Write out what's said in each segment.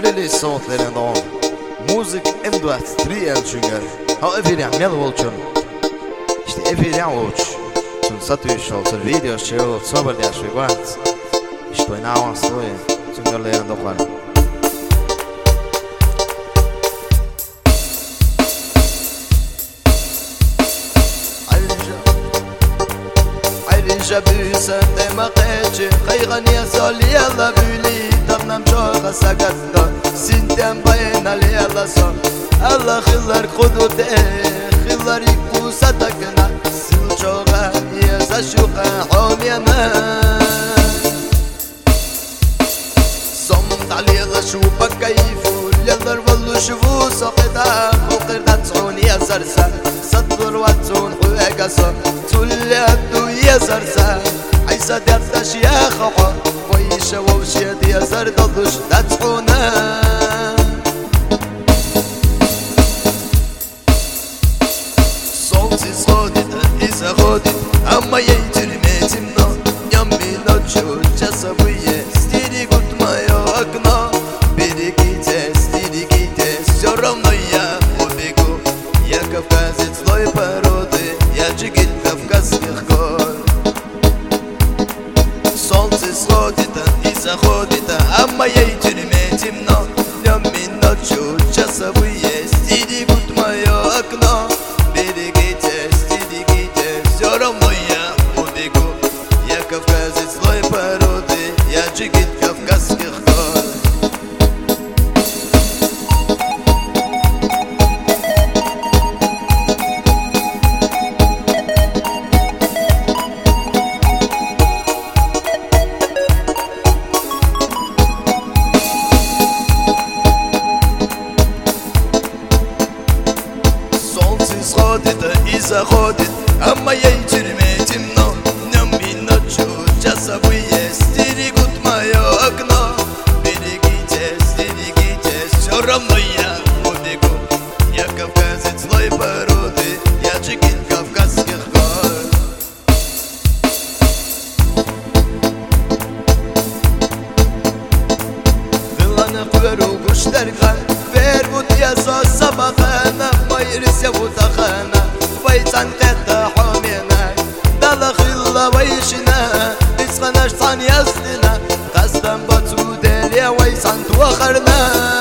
Lili soğuklarından müzik industrial çünkü ha efir yamel olçun işte efir yam olç tun satış olsun video show sober diye şey var işte ne avans doyum çünkü doklar ayrıca büyüsen de makeci kaygan yasal yalla büyli tamam çok sakatlı sintem bayan ali yalla son Allah khillar kudute khillar iku satakna sil çoğa yasa şuqa homyana صمت علي شوفك كيف يلا والله شوفوا سقطا وقرت تعون يا زرسا صدر واتون وقصا تولي عبدو يا زرسا عيسى دفتش يا خوا ويشا ووشيت يا زرد ضش تتعونا صوتي صوتي إذا خودت أما يجري ميتمنا يمي نجو جسوية ستيري قلت ما يوقنا بريكيتي ستيريكيتي سيرمنيا وبيكو يا كفكازي تلوي بارودي يا جيجل كفكاز كخكور صوتي صوتي إذا خودت أما يجري ميتمنا يمي نجو جسوية ستيري قلت ما يوقنا بريكيتي ستيريكيتي سيرمنيا وبيكو يا كفكازي تلوي بارودي يا جيجل كفكاز كخكور إذا خودت أما يجري ميتمنا نمي نجو جسوية ستيري قد ما يوقنا بريكيتي ستيريكيتي سيرمنيا وديكو يا كفكازي تلوي بارودي يا جيجل كفكاز كخكور غلانا قويرو قشترقا فيربوت يا صوص سبقانا ما يرس يا بوتاخانا ويتان قطع حومينا دالا خلا ويشنا اسخناش تان يزدنا قصدم باتو دليا ويسان توخرنا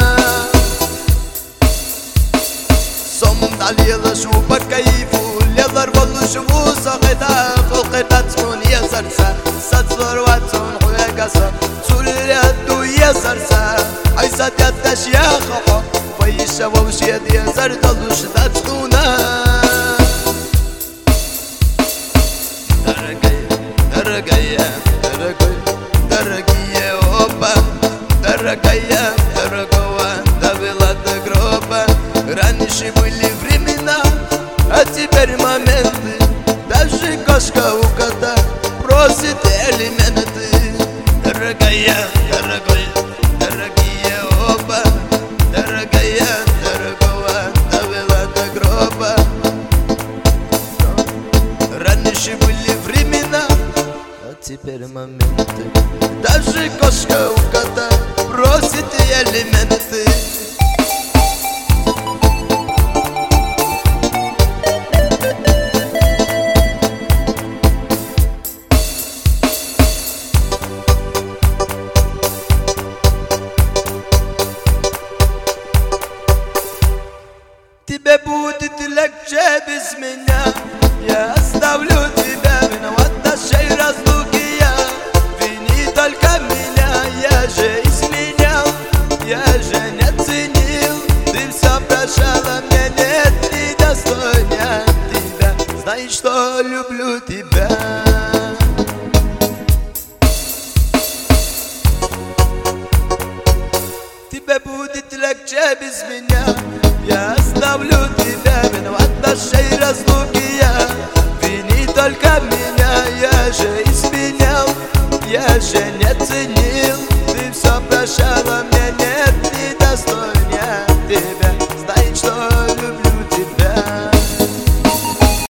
صمت علي يلا شوفك كيفو يلا والله شوفو ساقطا فوقتا تكون يا زرسا ساتلور واتون حويقاسا تولي هدو يا زرسا عيسى تياداش يا خوا ويشا ووشيد يا زردلوش تاتكونا Дорогие оба, дорогая, дорогого, довела до гроба. Раньше были времена, а теперь моменты. Даже кошка у кота просит элементы. Дорогая, дорогой, дорогие оба, дорогая, дорогого, довела до гроба. Раньше были времена, теперь моменты. Даже кошка у кота просит элементы. Тебе будет легче без меня. Я оставлю тебя, виноват нашей разлуки. Я же не ценил, ты все прощала, мне нет недостойна тебя. Знай, что люблю тебя. Тебе будет легче без меня. Я оставлю тебя, виноват нашей разлуки я. Вини только меня, я же изменял, я же не ценил.